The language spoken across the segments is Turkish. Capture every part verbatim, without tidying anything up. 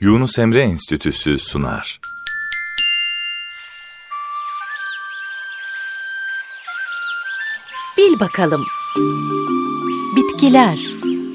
Yunus Emre Enstitüsü sunar. Bil bakalım. Bitkiler.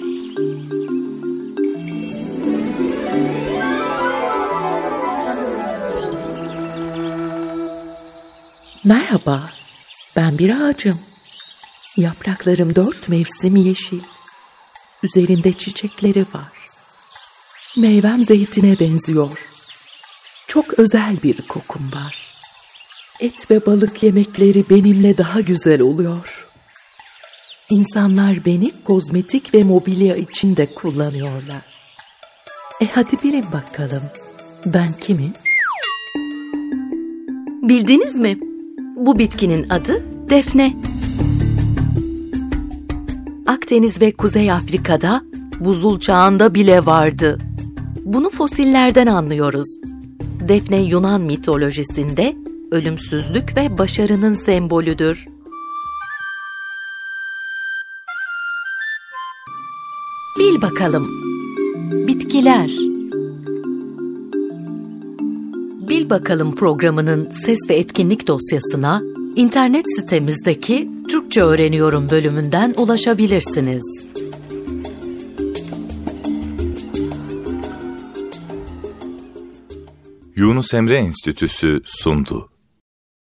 Merhaba, ben bir ağacım. Yapraklarım dört mevsim yeşil. Üzerinde çiçekleri var. Meyvem zeytine benziyor. Çok özel bir kokum var. Et ve balık yemekleri benimle daha güzel oluyor. İnsanlar beni kozmetik ve mobilya için de kullanıyorlar. E hadi bilin bakalım, ben kimim? Bildiniz mi? Bu bitkinin adı defne. Akdeniz ve Kuzey Afrika'da buzul çağında bile vardı. Bunu fosillerden anlıyoruz. Defne Yunan mitolojisinde ölümsüzlük ve başarının sembolüdür. Bil bakalım. Bitkiler. Bil bakalım programının ses ve etkinlik dosyasına internet sitemizdeki Türkçe Öğreniyorum bölümünden ulaşabilirsiniz. Yunus Emre Enstitüsü sundu.